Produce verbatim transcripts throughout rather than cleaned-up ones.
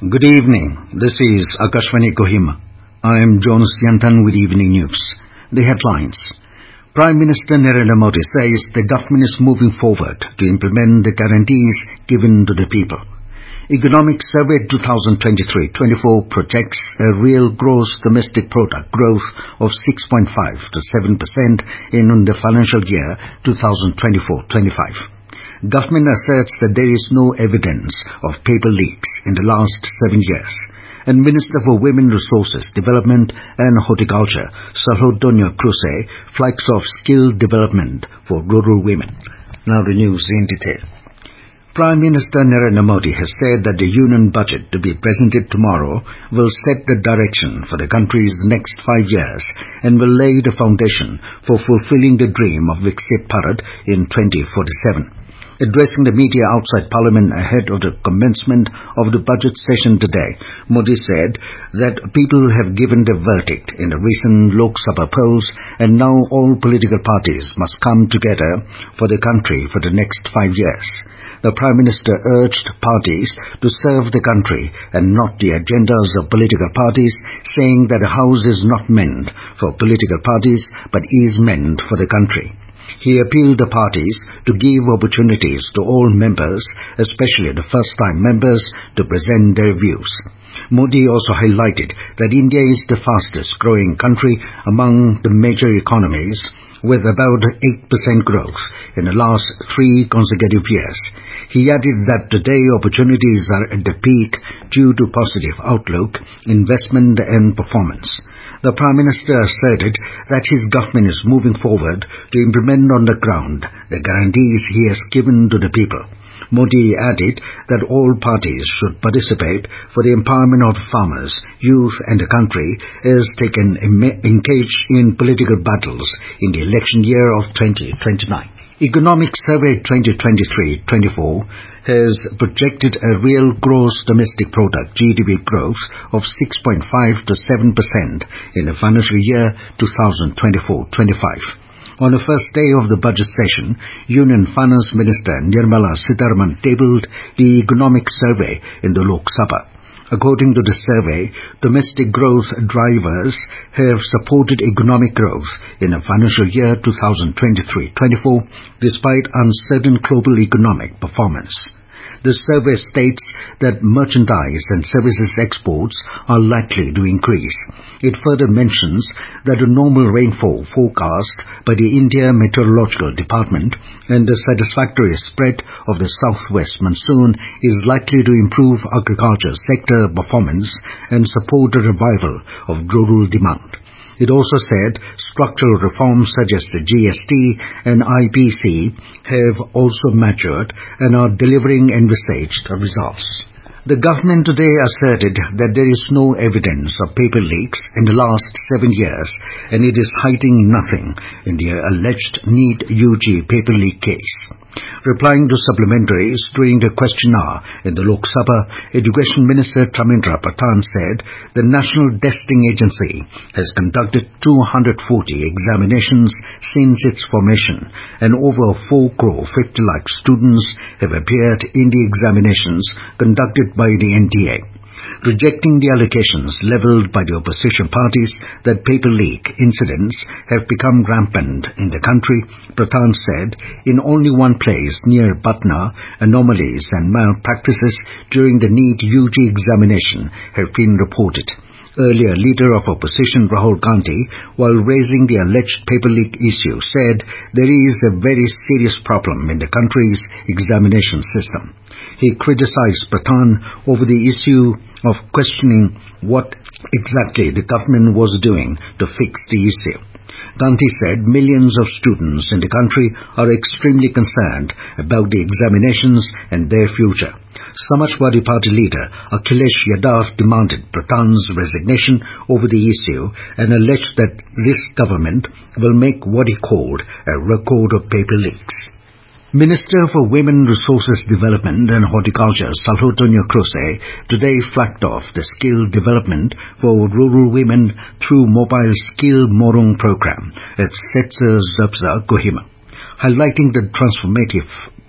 Good evening. This is Akashvani Kohima. I am Jonas Yantan with Evening News. The headlines. Prime Minister Narendra Modi says the government is moving forward to implement the guarantees given to the people. Economic Survey twenty twenty-three twenty-four projects a real gross domestic product growth of six point five to seven percent in the financial year twenty twenty-four twenty-five. Government asserts that there is no evidence of paper leaks in the last seven years. And Minister for Women Resources Development and Horticulture, Salhodonia Kruse, flags off skill development for rural women. Now the news in detail. Prime Minister Narendra Modi has said that the union budget to be presented tomorrow will set the direction for the country's next five years and will lay the foundation for fulfilling the dream of Viksit Bharat in twenty forty-seven. Addressing the media outside Parliament ahead of the commencement of the budget session today, Modi said that people have given their verdict in the recent Lok Sabha polls and now all political parties must come together for the country for the next five years. The Prime Minister urged parties to serve the country and not the agendas of political parties, saying that the House is not meant for political parties but is meant for the country. He appealed the parties to give opportunities to all members, especially the first-time members, to present their views. Modi also highlighted that India is the fastest-growing country among the major economies, with about eight percent growth in the last three consecutive years. He added that today opportunities are at the peak due to positive outlook, investment and performance. The Prime Minister asserted that his government is moving forward to implement on the ground the guarantees he has given to the people. Modi added that all parties should participate for the empowerment of farmers, youth and the country as they can engage in political battles in the election year of twenty twenty-nine. Economic Survey twenty twenty-three twenty-four has projected a real gross domestic product G D P growth of six point five to seven percent in the financial year twenty twenty-four twenty-five. On the first day of the budget session, Union Finance Minister Nirmala Sitharaman tabled the Economic Survey in the Lok Sabha. According to the survey, domestic growth drivers have supported economic growth in the financial year twenty twenty-three twenty-four despite uncertain global economic performance. The survey states that merchandise and services exports are likely to increase. It further mentions that the normal rainfall forecast by the India Meteorological Department and the satisfactory spread of the southwest monsoon is likely to improve agriculture sector performance and support the revival of rural demand. It also said structural reforms such as the G S T and I P C have also matured and are delivering envisaged results. The government today asserted that there is no evidence of paper leaks in the last seven years and it is hiding nothing in the alleged NEET U G paper leak case. Replying to supplementaries during the question hour in the Lok Sabha, Education Minister Dharmendra Pradhan said the National Testing Agency has conducted two hundred forty examinations since its formation and over four crore fifty lakh students have appeared in the examinations conducted by the N T A. Rejecting the allegations levelled by the opposition parties that paper leak incidents have become rampant in the country, Pradhan said, in only one place near Patna, anomalies and malpractices during the NEET U G examination have been reported. Earlier leader of opposition Rahul Gandhi, while raising the alleged paper leak issue, said there is a very serious problem in the country's examination system. He criticized Pradhan over the issue of questioning what exactly the government was doing to fix the issue. Gandhi said millions of students in the country are extremely concerned about the examinations and their future. Samajwadi Party leader Akhilesh Yadav demanded Pradhan's resignation over the issue and alleged that this government will make what he called a record of paper leaks. Minister for Women Resources Development and Horticulture Salhodonia Kruse today flagged off the skill development for rural women through Mobile Skill Morung program at Setsa Zabza, Kohima. Highlighting the transformative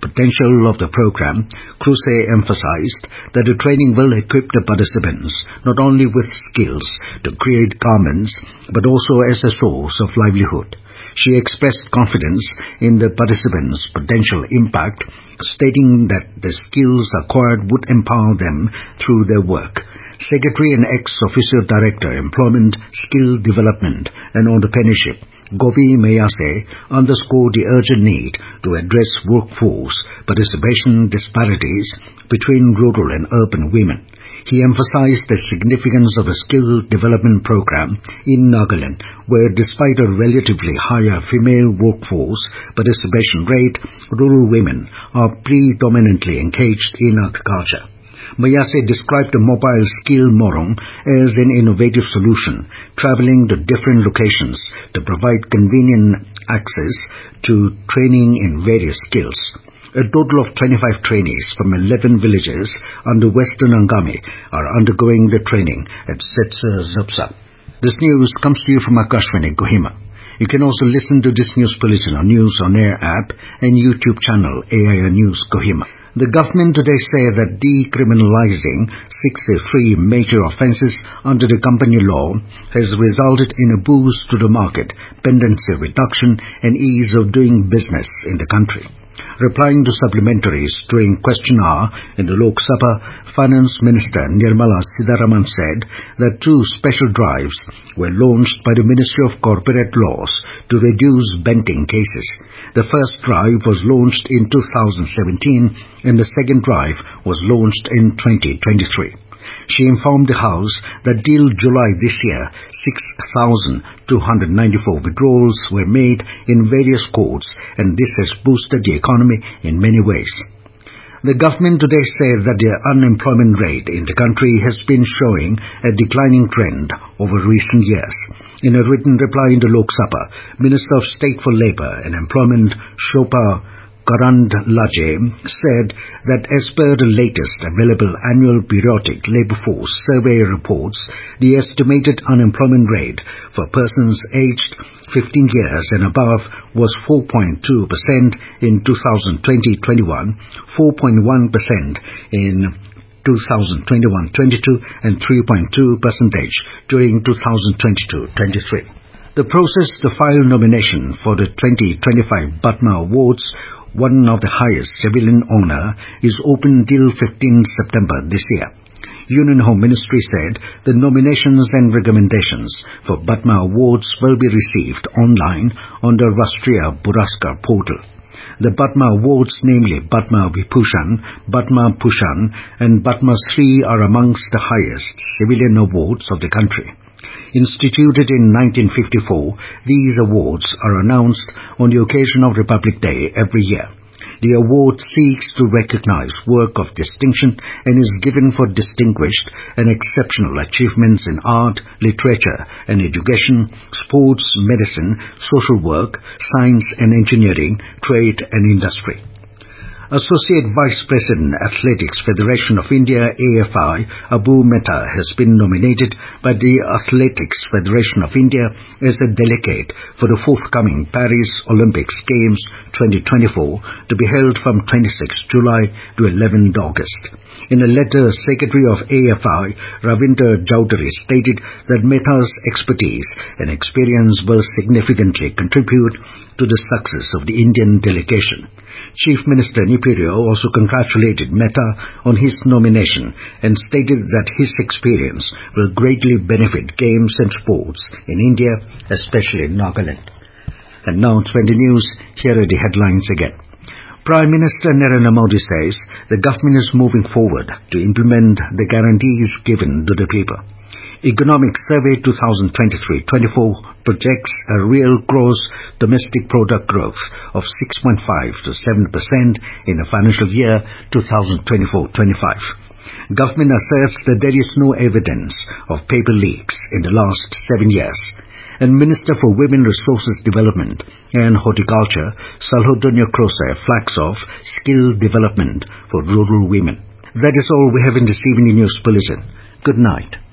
potential of the program, Kruse emphasized that the training will equip the participants not only with skills to create garments, but also as a source of livelihood. She expressed confidence in the participants' potential impact, stating that the skills acquired would empower them through their work. Secretary and ex-officio director, Employment, Skill Development and Entrepreneurship, Govi Mayase, underscored the urgent need to address workforce participation disparities between rural and urban women. He emphasized the significance of a skill development program in Nagaland, where despite a relatively higher female workforce participation rate, rural women are predominantly engaged in agriculture. Mayase described the mobile skill morong as an innovative solution, traveling to different locations to provide convenient access to training in various skills. A total of twenty-five trainees from eleven villages under Western Angami are undergoing the training at Setsa Zupsa. This news comes to you from Akashvani Kohima. You can also listen to this news bulletin on News on Air app and YouTube channel A I R News Kohima. The government today say that decriminalizing sixty-three major offences under the company law has resulted in a boost to the market, pendency reduction and ease of doing business in the country. Replying to supplementaries during question hour in the Lok Sabha, Finance Minister Nirmala Sitharaman said that two special drives were launched by the Ministry of Corporate Laws to reduce banking cases. The first drive was launched in two thousand seventeen and the second drive was launched in twenty twenty-three. She informed the House that till July this year, six thousand two hundred ninety-four withdrawals were made in various courts, and this has boosted the economy in many ways. The government today said that the unemployment rate in the country has been showing a declining trend over recent years. In a written reply in the Lok Sabha, Minister of State for Labour and Employment Shobha Karandlaje said that as per the latest available annual periodic labour force survey reports, the estimated unemployment rate for persons aged fifteen years and above was four point two percent in two thousand twenty to twenty-one, four point one percent in two thousand twenty-one to twenty-two and three point two percent during two thousand twenty-two to twenty-three. The process to file nomination for the twenty twenty-five Padma Awards, one of the highest civilian honour, is open till fifteenth September this year. Union Home Ministry said the nominations and recommendations for Padma Awards will be received online on the Rashtriya Puraskar portal. The Padma Awards, namely Padma Vibhushan, Padma Bhushan and Padma Shri, are amongst the highest civilian awards of the country. Instituted in nineteen fifty-four, these awards are announced on the occasion of Republic Day every year. The award seeks to recognize work of distinction and is given for distinguished and exceptional achievements in art, literature and education, sports, medicine, social work, science and engineering, trade and industry. Associate Vice President, Athletics Federation of India, A F I, Abu Mehta has been nominated by the Athletics Federation of India as a delegate for the forthcoming Paris Olympics Games twenty twenty-four to be held from twenty-sixth July to eleventh August. In a letter, Secretary of A F I, Ravinder Chowdhury, stated that Mehta's expertise and experience will significantly contribute to the success of the Indian delegation. Chief Minister Nipirio also congratulated Mehta on his nomination and stated that his experience will greatly benefit games and sports in India, especially in Nagaland. And now twenty news, here are the headlines again. Prime Minister Narendra Modi says the government is moving forward to implement the guarantees given to the people. Economic Survey twenty twenty-three to twenty-four projects a real gross domestic product growth of six point five to seven percent in the financial year twenty twenty-four to twenty-five. Government asserts that there is no evidence of paper leaks in the last seven years. And Minister for Women Resources Development and Horticulture, Salhodanya Krose, flags off skill development for rural women. That is all we have in this evening news bulletin. Good night.